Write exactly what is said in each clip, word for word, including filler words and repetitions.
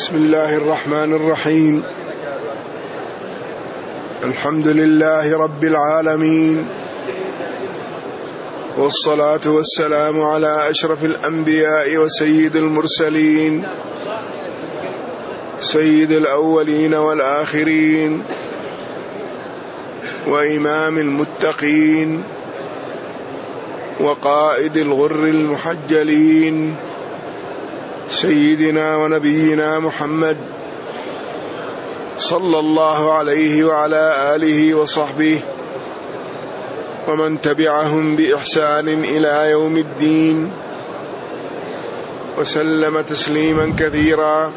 بسم الله الرحمن الرحيم. الحمد لله رب العالمين، والصلاة والسلام على أشرف الأنبياء وسيد المرسلين، سيد الأولين والآخرين، وإمام المتقين، وقائد الغر المحجلين، سيدنا ونبينا محمد صلى الله عليه وعلى آله وصحبه ومن تبعهم بإحسان إلى يوم الدين، وسلم تسليما كثيرا.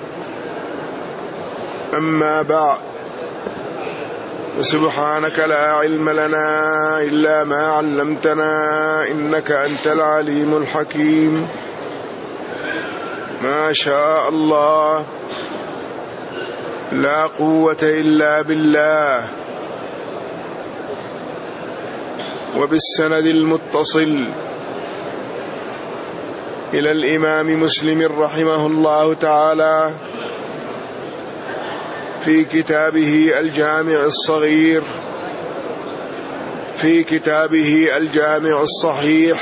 أما بعد، وسبحانك لا علم لنا إلا ما علمتنا إنك أنت العليم الحكيم. ما شاء الله، لا قوة إلا بالله. وبالسند المتصل إلى الإمام مسلم رحمه الله تعالى في كتابه الجامع الصغير، في كتابه الجامع الصحيح،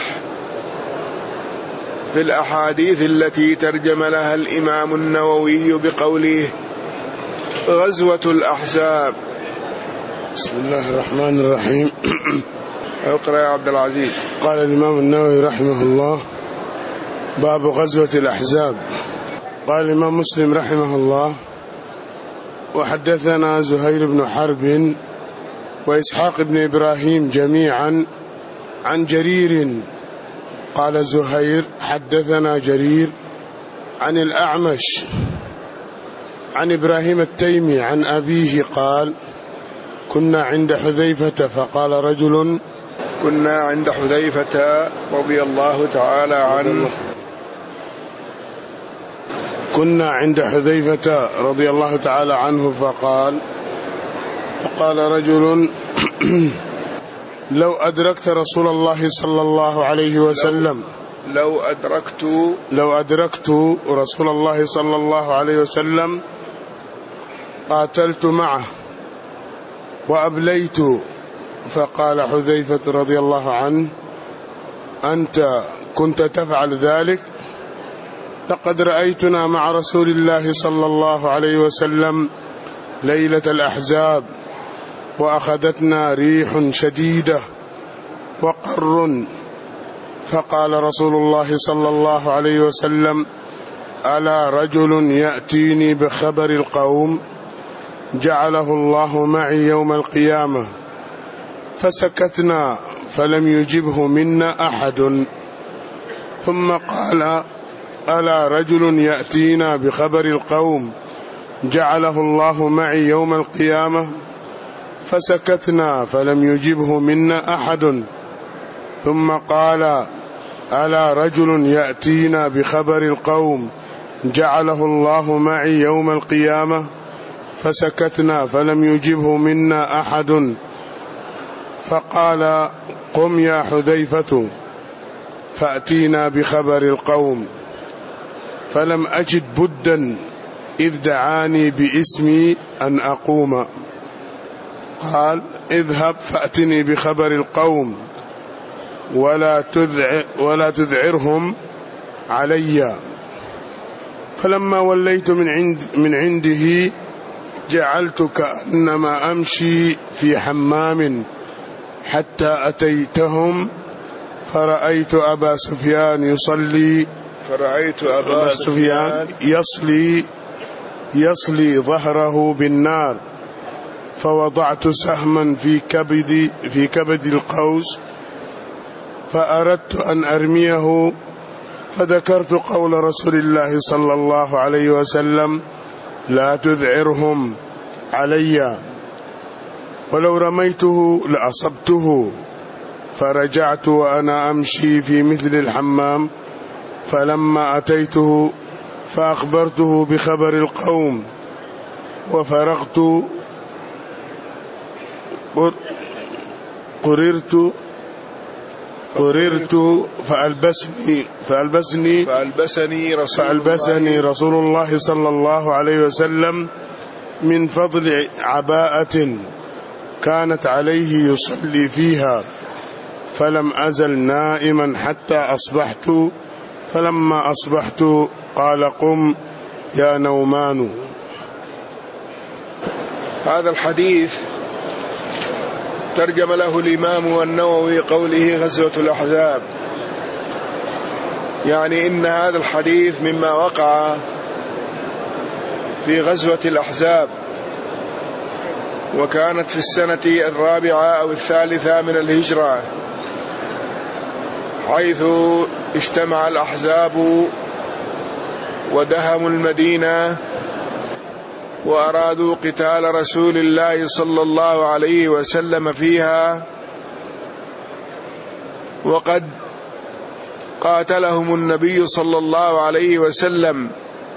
في الأحاديث التي ترجم لها الإمام النووي بقوله: غزوة الأحزاب. بسم الله الرحمن الرحيم. اقرأ يا عبد العزيز. قال الإمام النووي رحمه الله: باب غزوة الأحزاب. قال الإمام مسلم رحمه الله: وحدثنا زهير بن حرب وإسحاق بن إبراهيم جميعا عن جرير. قال زهير: حدثنا جرير عن الأعمش عن إبراهيم التيمي عن أبيه قال: كنا عند حذيفة فقال رجل كنا عند حذيفة رضي الله تعالى عنه كنا عند حذيفة رضي الله تعالى عنه فقال فقال رجل: لو أدركت رسول الله صلى الله عليه وسلم لو أدركت لو أدركت رسول الله صلى الله عليه وسلم قاتلت معه وأبليت. فقال حذيفة رضي الله عنه: أنت كنت تفعل ذلك؟ لقد رأيتنا مع رسول الله صلى الله عليه وسلم ليلة الأحزاب وأخذتنا ريح شديدة وقر، فقال رسول الله صلى الله عليه وسلم: ألا رجل يأتيني بخبر القوم جعله الله معي يوم القيامة؟ فسكتنا فلم يجبه منا أحد، ثم قال: ألا رجل يأتينا بخبر القوم جعله الله معي يوم القيامة؟ فسكتنا فلم يجبه منا أحد، ثم قال: ألا رجل يأتينا بخبر القوم جعله الله معي يوم القيامة؟ فسكتنا فلم يجبه منا أحد، فقال: قم يا حذيفة فأتينا بخبر القوم. فلم أجد بدا إذ دعاني باسمي أن أقوم. قال: اذهب فأتني بخبر القوم ولا تذعر ولا تذعرهم علي. فلما وليت من عند من عنده جعلت كأنما أمشي في حمام حتى أتيتهم فرأيت أبا سفيان يصلي فرأيت أبا سفيان يصلي يصلي ظهره بالنار، فوضعت سهما في كبد في كبد القوس فأردت أن أرميه، فذكرت قول رسول الله صلى الله عليه وسلم: لا تذعرهم علي، ولو رميته لأصبته. فرجعت وأنا أمشي في مثل الحمام، فلما أتيته فأخبرته بخبر القوم، وفرغت قررت فررت فألبسني فألبسني فألبسني رسول, فألبسني رسول الله صلى الله عليه وسلم من فضل عباءة كانت عليه يصلي فيها، فلم أزل نائما حتى أصبحت، فلما أصبحت قال قم يا نومان. هذا الحديث ترجم له الإمام النووي قوله غزوة الأحزاب، يعني إن هذا الحديث مما وقع في غزوة الأحزاب، وكانت في السنة الرابعة أو الثالثة من الهجرة، حيث اجتمع الأحزاب ودهموا المدينة وأرادوا قتال رسول الله صلى الله عليه وسلم فيها، وقد قاتلهم النبي صلى الله عليه وسلم،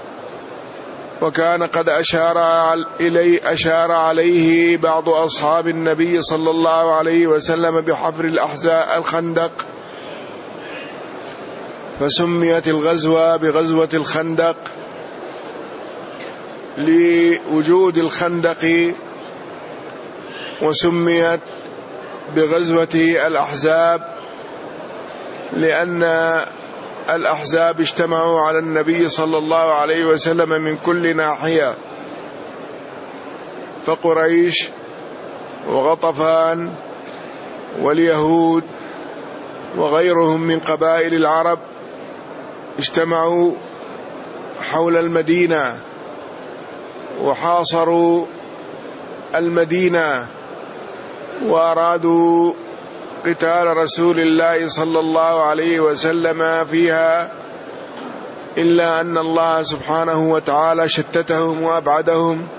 وكان قد أشار إليه أشار عليه بعض أصحاب النبي صلى الله عليه وسلم بحفر الأحزاب الخندق، فسميت الغزوة بغزوة الخندق لوجود الخندق، وسميت بغزوة الأحزاب لأن الأحزاب اجتمعوا على النبي صلى الله عليه وسلم من كل ناحية، فقريش وغطفان واليهود وغيرهم من قبائل العرب اجتمعوا حول المدينة وحاصروا المدينة وأرادوا قتال رسول الله صلى الله عليه وسلم فيها، إلا أن الله سبحانه وتعالى شتتهم وأبعدهم،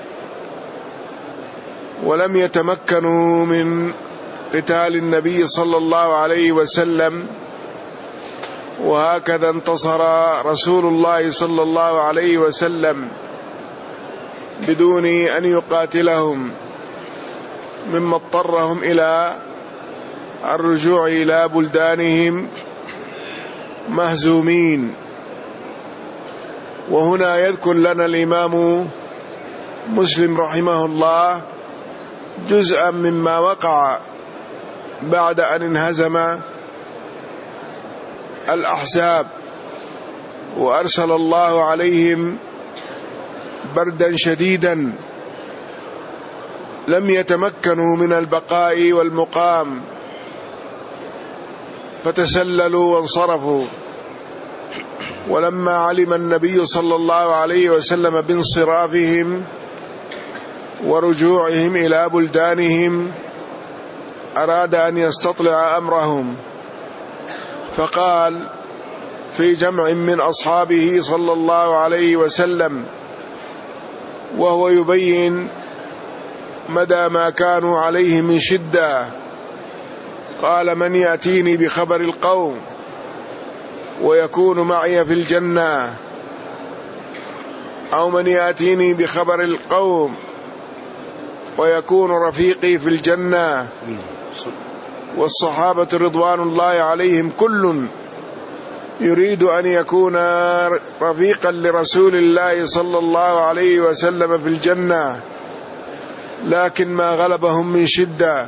ولم يتمكنوا من قتال النبي صلى الله عليه وسلم. وهكذا انتصر رسول الله صلى الله عليه وسلم بدون أن يقاتلهم، مما اضطرهم إلى الرجوع إلى بلدانهم مهزومين. وهنا يذكر لنا الإمام مسلم رحمه الله جزءا مما وقع بعد أن انهزم الأحزاب، وأرسل الله عليهم بردا شديدا، لم يتمكنوا من البقاء والمقام، فتسللوا وانصرفوا. ولما علم النبي صلى الله عليه وسلم بانصرافهم ورجوعهم إلى بلدانهم أراد أن يستطلع أمرهم، فقال في جمع من أصحابه صلى الله عليه وسلم وهو يبين مدى ما كانوا عليه من شدة، قال: من يأتيني بخبر القوم ويكون معي في الجنة، أو من يأتيني بخبر القوم ويكون رفيقي في الجنة. والصحابة رضوان الله عليهم كل يريد أن يكون رفيقا لرسول الله صلى الله عليه وسلم في الجنة، لكن ما غلبهم من شدة،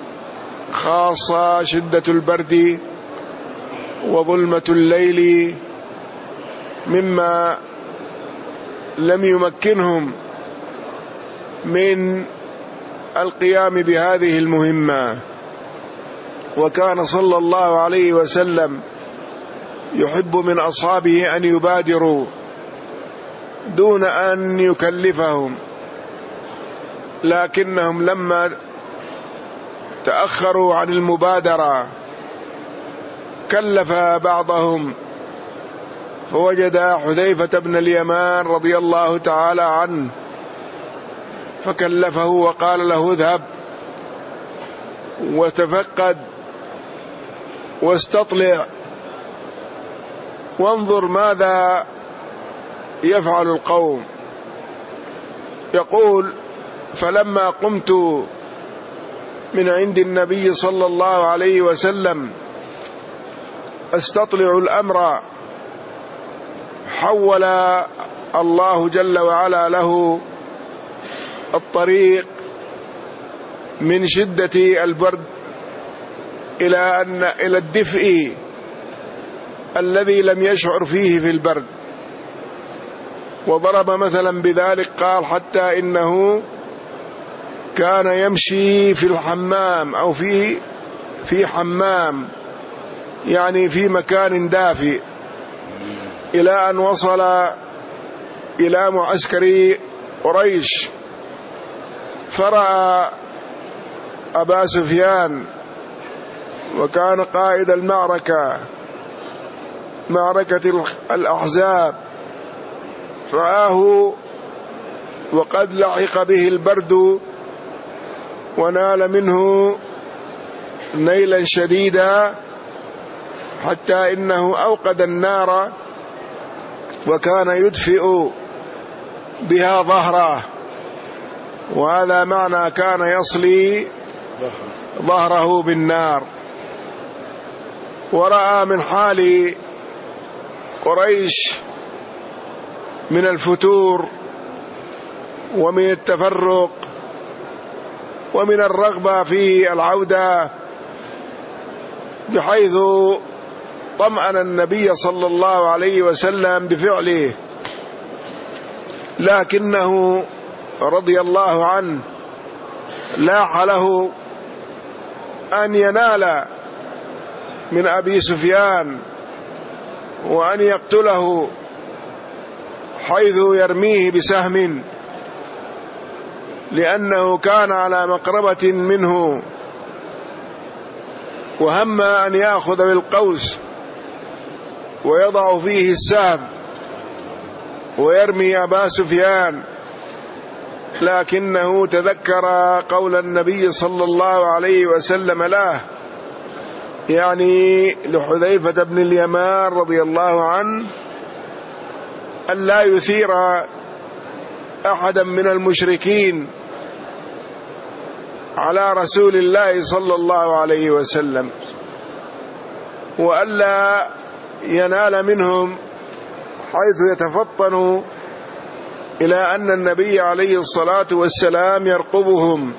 خاصة شدة البرد وظلمة الليل، مما لم يمكنهم من القيام بهذه المهمة. وكان صلى الله عليه وسلم يحب من أصحابه أن يبادروا دون أن يكلفهم، لكنهم لما تأخروا عن المبادرة كلف بعضهم، فوجد حذيفة بن اليمان رضي الله تعالى عنه فكلفه وقال له: اذهب وتفقد واستطلع وانظر ماذا يفعل القوم. يقول: فلما قمت من عند النبي صلى الله عليه وسلم أستطلع الأمر حول الله جل وعلا له الطريق من شدة البرد إلى أن إلى الدفء الذي لم يشعر فيه في البرد. وضرب مثلا بذلك قال حتى إنه كان يمشي في الحمام أو في في حمام يعني في مكان دافئ إلى أن وصل إلى معسكر قريش، فرأى أبا سفيان وكان قائد المعركة معركة الأحزاب، رآه وقد لحق به البرد ونال منه نيلا شديدا حتى إنه أوقد النار وكان يدفئ بها ظهره، وهذا معنى كان يصلي ظهره بالنار. ورأى من حال قريش من الفتور ومن التفرق ومن الرغبة في العودة، بحيث طمأن النبي صلى الله عليه وسلم بفعله، لكنه رضي الله عنه لاح له أن ينال من أبي سفيان وأن يقتله حيث يرميه بسهم، لأنه كان على مقربة منه وهم أن يأخذ بالقوس ويضع فيه السهم ويرمي أبا سفيان، لكنه تذكر قول النبي صلى الله عليه وسلم له، يعني لحذيفة بن اليمان رضي الله عنه، ألا يثير أحدا من المشركين على رسول الله صلى الله عليه وسلم، وألا ينال منهم حيث يتفطن إلى أن النبي عليه الصلاة والسلام يرقبهم.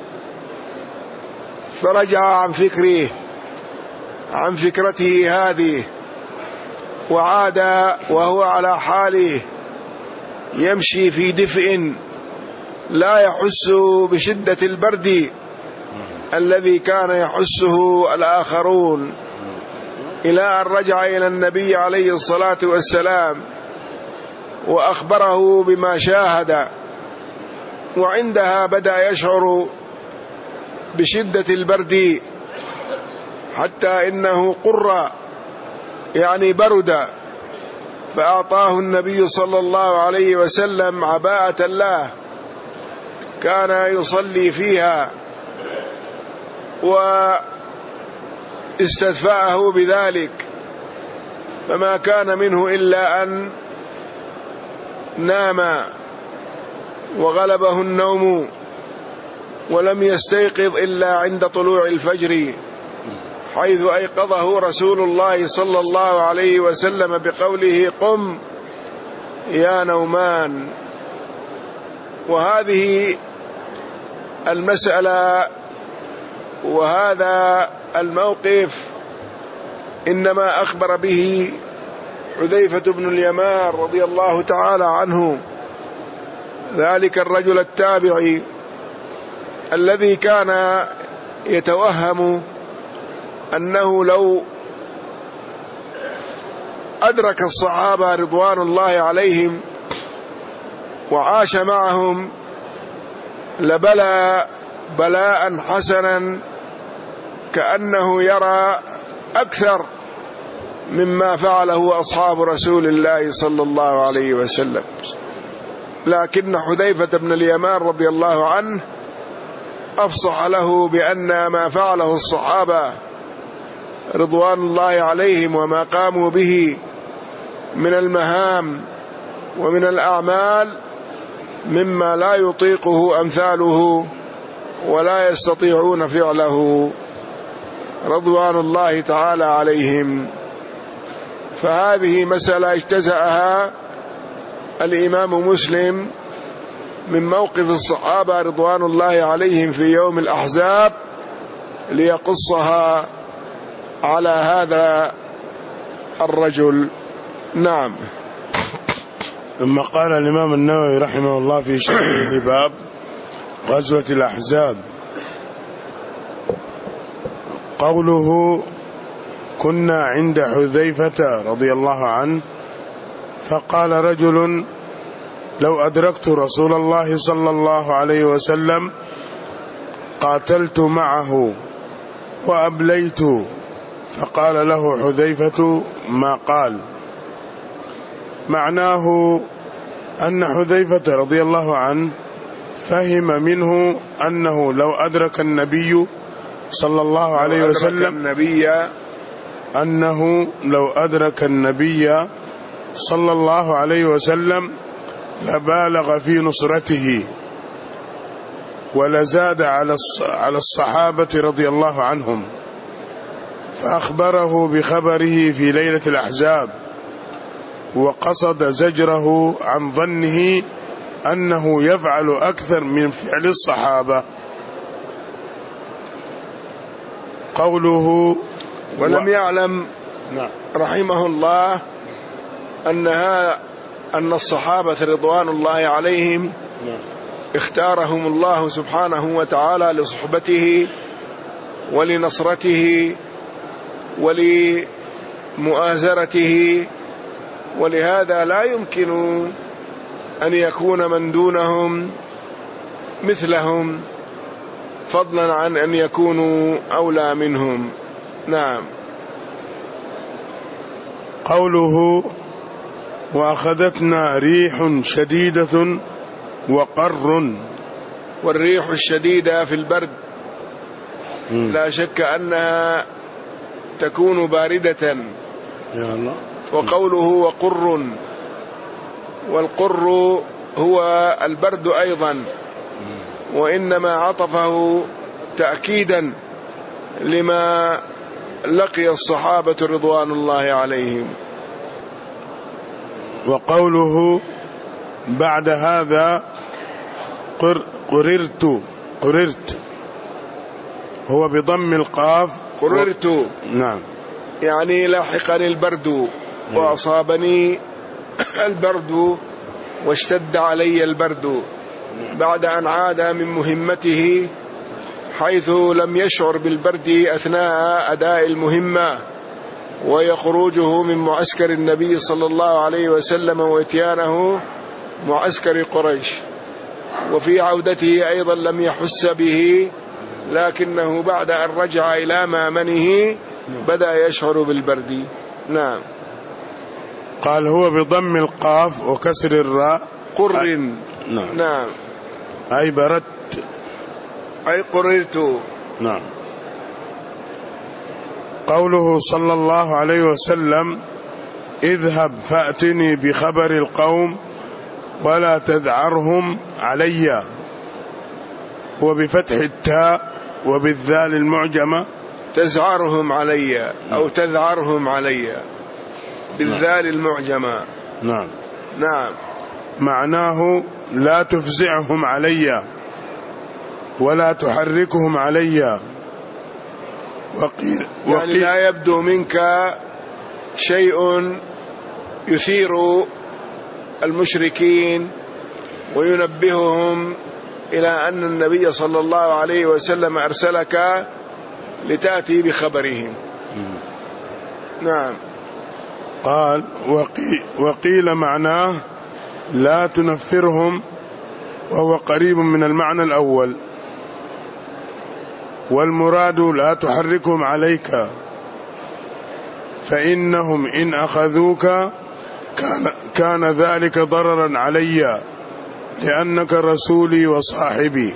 فرجع عن فكره عن فكرته هذه وعاد وهو على حاله يمشي في دفء لا يحس بشدة البرد الذي كان يحسه الآخرون، إلى أن رجع إلى النبي عليه الصلاة والسلام وأخبره بما شاهد، وعندها بدأ يشعر بشدة البرد حتى إنه قر يعني برد، فأعطاه النبي صلى الله عليه وسلم عباءة له كان يصلي فيها واستدفأه بذلك، فما كان منه إلا أن نام وغلبه النوم ولم يستيقظ إلا عند طلوع الفجر، حيث أيقظه رسول الله صلى الله عليه وسلم بقوله: قم يا نومان. وهذه المسألة وهذا الموقف إنما أخبر به حذيفة بن اليمان رضي الله تعالى عنه، ذلك الرجل التابعي الذي كان يتوهم أنه لو أدرك الصحابة رضوان الله عليهم وعاش معهم لبلى بلاء حسنا، كأنه يرى أكثر مما فعله أصحاب رسول الله صلى الله عليه وسلم. لكن حذيفة بن اليمان رضي الله عنه أفصح له بأن ما فعله الصحابة رضوان الله عليهم وما قاموا به من المهام ومن الأعمال مما لا يطيقه أمثاله ولا يستطيعون فعله رضوان الله تعالى عليهم. فهذه مسألة اجتزأها الإمام مسلم من موقف الصحابة رضوان الله عليهم في يوم الأحزاب ليقصها على هذا الرجل. نعم. ثم قال الإمام النووي رحمه الله في شرح باب غزوة الأحزاب قوله: كنا عند حذيفة رضي الله عنه فقال رجل: لو أدركت رسول الله صلى الله عليه وسلم قاتلت معه وأبليت. فقال له حذيفة ما قال. معناه أن حذيفة رضي الله عنه فهم منه أنه لو أدرك النبي صلى الله عليه وسلم النبي أنه لو أدرك النبي صلى الله عليه وسلم لبالغ في نصرته ولزاد على الصحابة رضي الله عنهم، فأخبره بخبره في ليلة الأحزاب، وقصد زجره عن ظنه أنه يفعل أكثر من فعل الصحابة. قوله: ولم يعلم رحمه الله أنها أن الصحابة رضوان الله عليهم اختارهم الله سبحانه وتعالى لصحبته ولنصرته ولمؤازرته، ولهذا لا يمكن أن يكون من دونهم مثلهم، فضلا عن أن يكونوا أولى منهم. نعم. قوله: وأخذتنا ريح شديدة وقر. والريح الشديدة في البرد لا شك أنها تكون باردة. يا الله. وقوله وقر، والقر هو البرد أيضا، وإنما عطفه تأكيدا لما لقي الصحابة رضوان الله عليهم. وقوله بعد هذا قر قررت قررت هو بضم القاف. قررت و... نعم، يعني لاحقني البرد وأصابني البرد واشتد علي البرد بعد أن عاد من مهمته، حيث لم يشعر بالبرد أثناء أداء المهمة وهي خروجه من معسكر النبي صلى الله عليه وسلم واتيانه معسكر قريش، وفي عودته أيضا لم يحس به، لكنه بعد أن رجع إلى مأمنه بدأ يشعر بالبرد. نعم. قال هو بضم القاف وكسر الراء قر. نعم. نعم، أي بردت، أي قررت. نعم. قوله صلى الله عليه وسلم: اذهب فأتني بخبر القوم ولا تذعرهم علي، هو بفتح التاء وبالذال المعجمة. تزعرهم علي أو تذعرهم علي بالذال المعجمة. نعم. نعم. معناه لا تفزعهم علي ولا تحركهم علي. وقيل يعني لا يبدو منك شيء يثير المشركين وينبههم إلى أن النبي صلى الله عليه وسلم أرسلك لتأتي بخبرهم. نعم. قال وقيل معناه لا تنفرهم، وهو قريب من المعنى الأول، والمراد لا تحركهم عليك، فإنهم إن أخذوك كان, كان ذلك ضررا علي، لأنك رسولي وصاحبي.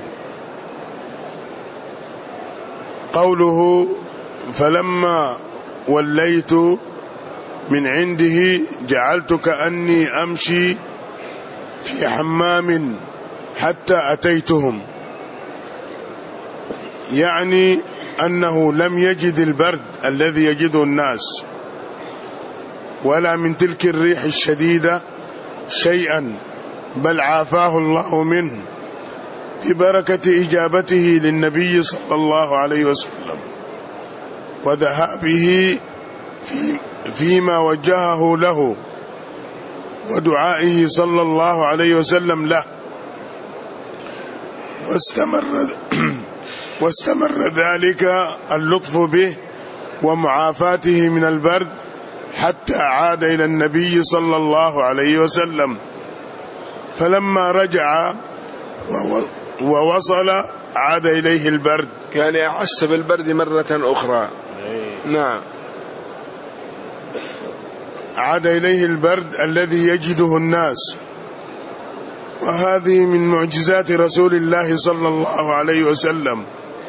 قوله فلما وليت من عنده جعلت كأني أمشي في حمام حتى أتيتهم، يعني أنه لم يجد البرد الذي يجده الناس، ولا من تلك الريح الشديدة شيئا، بل عافاه الله منه ببركة إجابته للنبي صلى الله عليه وسلم وذهابه في فيما وجهه له ودعائه صلى الله عليه وسلم له، واستمر واستمر ذلك اللطف به ومعافاته من البرد حتى عاد إلى النبي صلى الله عليه وسلم، فلما رجع ووصل عاد إليه البرد، يعني أحس بالبرد مرة أخرى. نعم، عاد إليه البرد الذي يجده الناس. وهذه من معجزات رسول الله صلى الله عليه وسلم.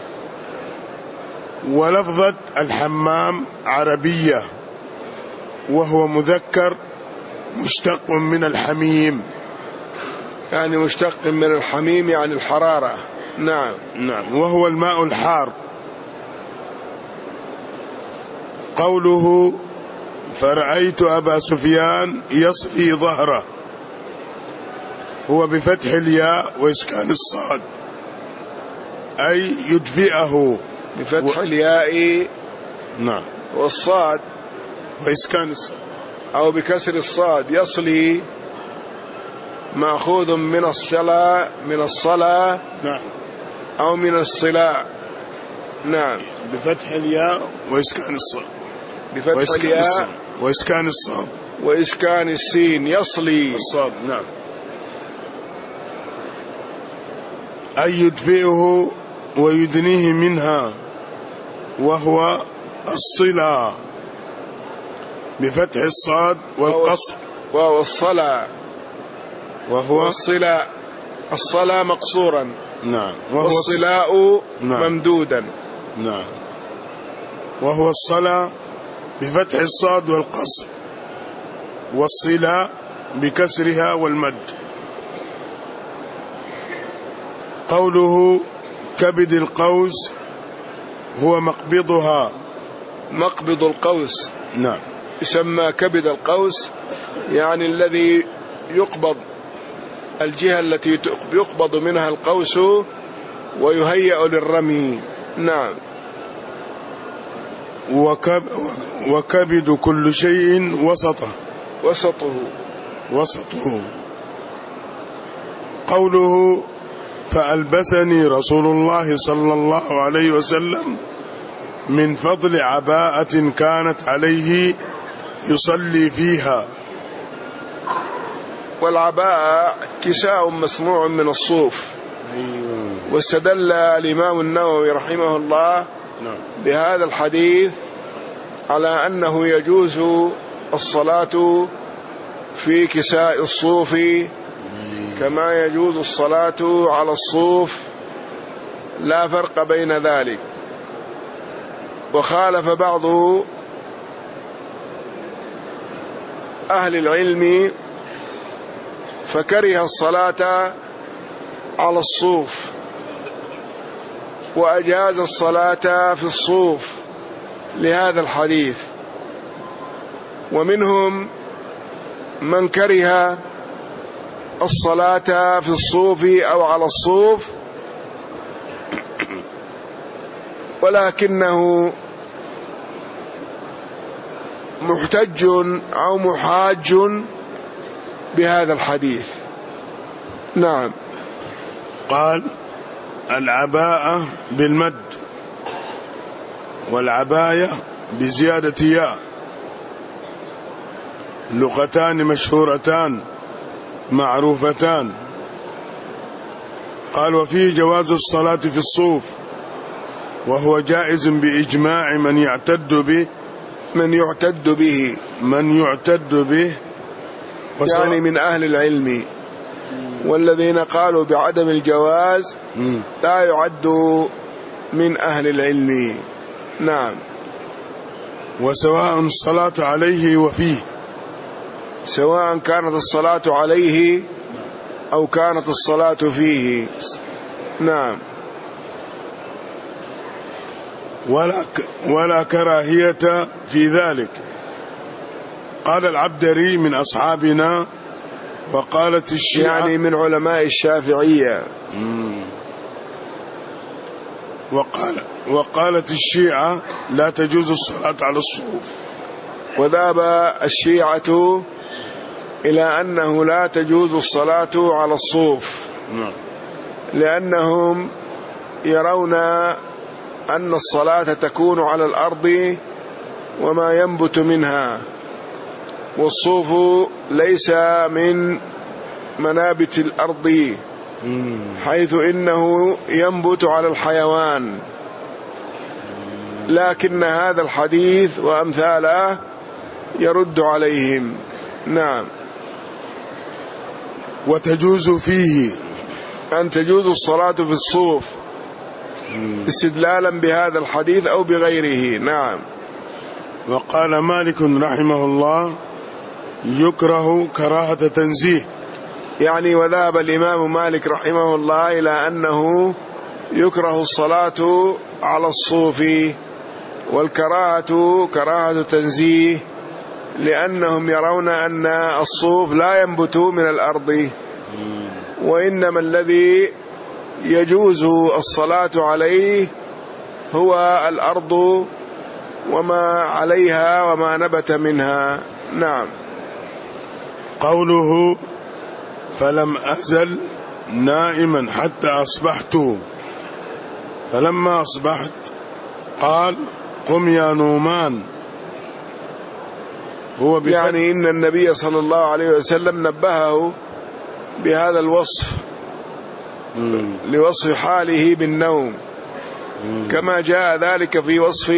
ولفظة الحمام عربية، وهو مذكر مشتق من الحميم، يعني مشتق من الحميم يعني الحرارة. نعم نعم، وهو الماء الحار. قوله فرأيت أبا سفيان يصلي ظهره، هو بفتح الياء وإسكان الصاد، أي يدفئه بفتح و... الياء نعم والصاد وإسكان الصاد، أو بكسر الصاد. يصلي مأخوذ من الصلاة من الصلاة نعم، أو من الصلاة. نعم، بفتح الياء وإسكان الصاد، بفتح الياء وإسكان الصاد وإسكان السين. يصلي الصاد نعم، أي يدفئه ويدنيه منها، وهو الصلة بفتح الصاد والقصر، وهو الصلاة، وهو الصلاة الصلاة مقصورا. نعم، والصلاء نعم ممدودا. نعم، وهو الصلاة بفتح الصاد والقصر، والصلاة بكسرها والمد. قوله كبد القوس هو مقبضها، مقبض القوس نعم، يسمى كبد القوس، يعني الذي يقبض، الجهة التي يقبض منها القوس ويهيأ للرمي. نعم. وكب وكبد كل شيء وسطه وسطه وسطه. قوله فألبسني رسول الله صلى الله عليه وسلم من فضل عباءة كانت عليه يصلي فيها. والعباءة كساء مصنوع من الصوف. أيوه. واستدل الإمام النووي رحمه الله بهذا الحديث على أنه يجوز الصلاة في كساء الصوف كما يجوز الصلاة على الصوف، لا فرق بين ذلك. وخالف بعض أهل العلم فكره الصلاة على الصوف وأجاز الصلاة في الصوف لهذا الحديث. ومنهم من كره الصلاة في الصوف أو على الصوف، ولكنه محتج أو محاج بهذا الحديث. نعم. قال العباءة بالمد، والعباية بزيادة ياء، لغتان مشهورتان معروفتان. قال وفيه جواز الصلاة في الصوف، وهو جائز بإجماع من يعتد به من يعتد به من يعتد به يعني من أهل العلم. والذين قالوا بعدم الجواز لا يعد من أهل العلم. نعم. وسواء الصلاة عليه وفيه، سواء كانت الصلاة عليه أو كانت الصلاة فيه. نعم. ولا ولا كراهية في ذلك، قال العبدري من أصحابنا، وقالت الشيعة يعني من علماء الشافعية. وقال وقالت الشيعة لا تجوز الصلاة على الصوف. وذهب الشيعة إلى أنه لا تجوز الصلاة على الصوف، لأنهم يرون أن الصلاة تكون على الأرض وما ينبت منها، والصوف ليس من منابت الأرض، حيث إنه ينبت على الحيوان. لكن هذا الحديث وأمثاله يرد عليهم. نعم. وتجوز فيه أن تجوز الصلاة في الصوف استدلالا بهذا الحديث أو بغيره. نعم. وقال مالك رحمه الله يكره كراهة تنزيه، يعني وذهب الإمام مالك رحمه الله إلى أنه يكره الصلاة على الصوف، والكراهة كراهة تنزيه، لأنهم يرون أن الصوف لا ينبت من الأرض، وإنما الذي يجوز الصلاة عليه هو الأرض وما عليها وما نبت منها. نعم. قوله فلم أزل نائما حتى أصبحت، فلما أصبحت قال قم يا نومان. هو يعني إن النبي صلى الله عليه وسلم نبهه بهذا الوصف مم. لوصف حاله بالنوم، مم. كما جاء ذلك في وصف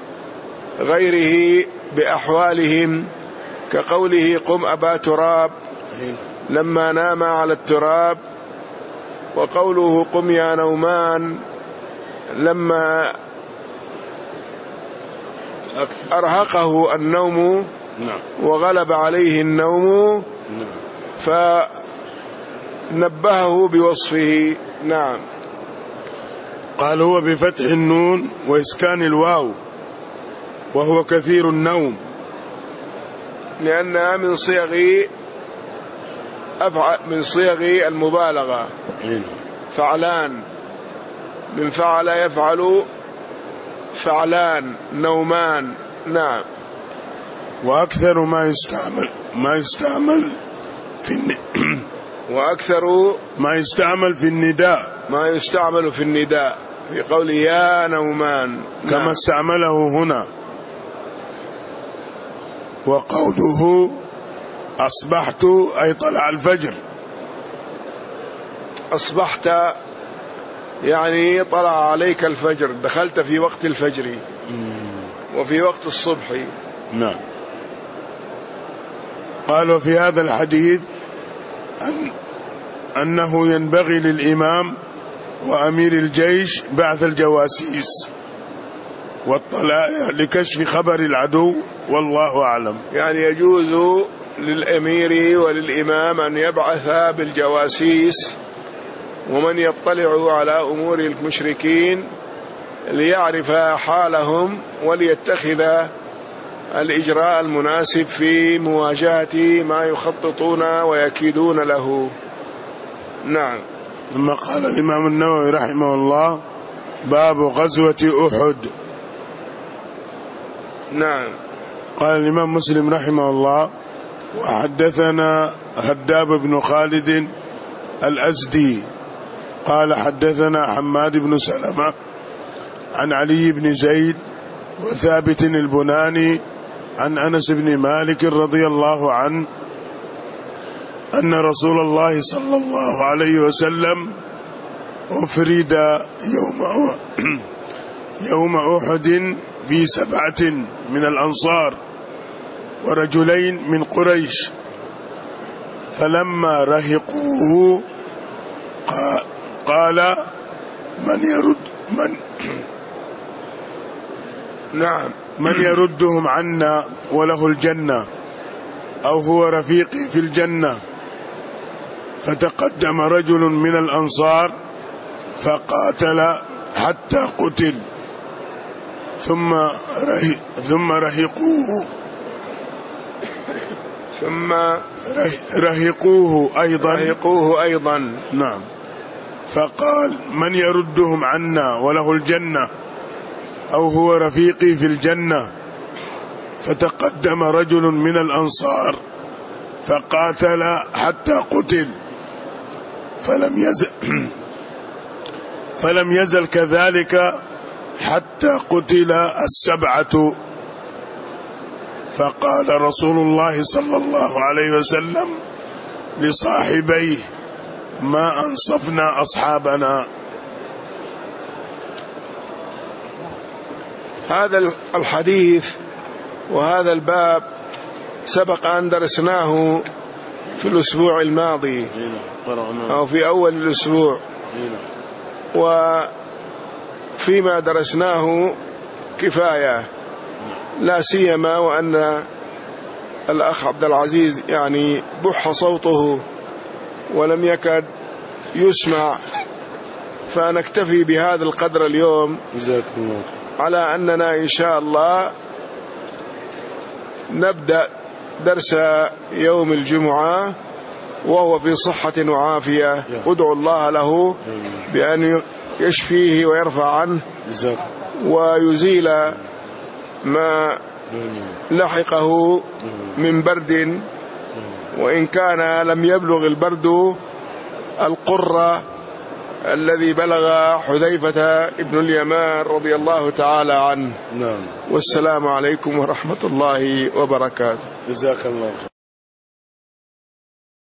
غيره بأحوالهم، كقوله قم أبا تراب لما نام على التراب، وقوله قم يا نومان لما أرهقه النوم وغلب عليه النوم فنبهه بوصفه. نعم. قال هو بفتح النون وإسكان الواو، وهو كثير النوم، لأنها من صيغ أفعل من صيغ المبالغة. فعلان من فعل يفعل، فعلان نومان. نعم. وأكثر ما يستعمل ما يستعمل في الن... وأكثر ما يستعمل في النداء ما يستعمل في النداء في قول يا نومان. كما نعم. استعمله هنا. وقوله أصبحت أي طلع الفجر. أصبحت يعني طلع عليك الفجر، دخلت في وقت الفجر وفي وقت الصبح. نعم. قال وفي هذا الحديث أن أنه ينبغي للإمام وأمير الجيش بعث الجواسيس والطلائع لكشف خبر العدو، والله أعلم. يعني يجوز للأمير وللإمام أن يبعث بالجواسيس ومن يطلع على أمور المشركين ليعرف حالهم وليتخذ الإجراء المناسب في مواجهة ما يخططون ويكيدون له. نعم. ثم قال الإمام النووي رحمه الله باب غزوة أحد. نعم. قال الإمام مسلم رحمه الله وحدثنا هداب بن خالد الأزدي قال حدثنا حماد بن سلمة عن علي بن زيد وثابت البناني عن أنس بن مالك رضي الله عنه أن رسول الله صلى الله عليه وسلم أفرد يوم يوم أحد في سبعة من الأنصار ورجلين من قريش، فلما رهقوه قال من يرد من نعم من يردهم عنا وله الجنة أو هو رفيقي في الجنة. فتقدم رجل من الأنصار فقاتل حتى قتل، ثم ثم رهقوه ثم رهقوه أيضا رهقوه أيضا نعم. فقال: من يردهم عنا وله الجنة أو هو رفيقي في الجنة؟ فتقدم رجل من الأنصار فقاتل حتى قتل، فلم يزل فلم يزل كذلك حتى قتل السبعة. فقال رسول الله صلى الله عليه وسلم لصاحبيه: ما أنصفنا أصحابنا. هذا الحديث وهذا الباب سبق أن درسناه في الأسبوع الماضي أو في أول الأسبوع، وفيما درسناه كفاية، لا سيما وأن الأخ عبد العزيز يعني بح صوته ولم يكد يسمع، فنكتفي بهذا القدر اليوم، على أننا إن شاء الله نبدأ درس يوم الجمعة وهو في صحة وعافية. ادعوا الله له بأن يشفيه ويرفع عنه ويزيل ما لحقه من برد، وإن كان لم يبلغ البرد القرة الذي بلغ حذيفة ابن اليمان رضي الله تعالى عنه. والسلام عليكم ورحمة الله وبركاته. جزاك الله.